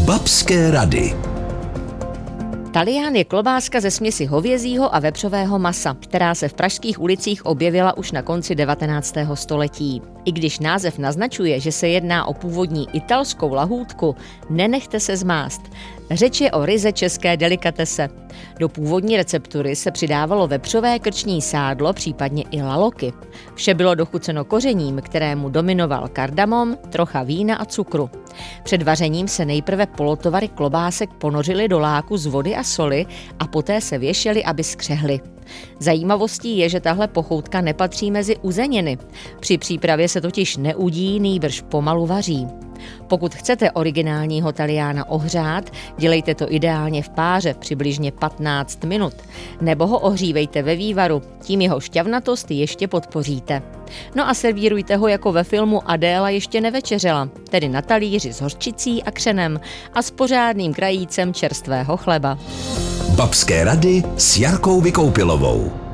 Babské rady. Talián je klobáska ze směsi hovězího a vepřového masa, která se v pražských ulicích objevila už na konci 19. století. I když název naznačuje, že se jedná o původní italskou lahůdku, nenechte se zmást. Řeč je o ryze české delikatese. Do původní receptury se přidávalo vepřové krční sádlo, případně i laloky. Vše bylo dochuceno kořením, kterému dominoval kardamom, trocha vína a cukru. Před vařením se nejprve polotovary klobásek ponořily do láku z vody a soli a poté se věšely, aby skřehly. Zajímavostí je, že tahle pochoutka nepatří mezi uzeniny. Při přípravě se totiž neudí, nýbrž pomalu vaří. Pokud chcete originálního Taliána ohřát, dělejte to ideálně v páře přibližně 15 minut. Nebo ho ohřívejte ve vývaru, tím jeho šťavnatost ještě podpoříte. No a servírujte ho jako ve filmu Adéla ještě nevečeřela, tedy na talíři s hořčicí a křenem a s pořádným krajícem čerstvého chleba. Babské rady s Jarkou Vykoupilovou.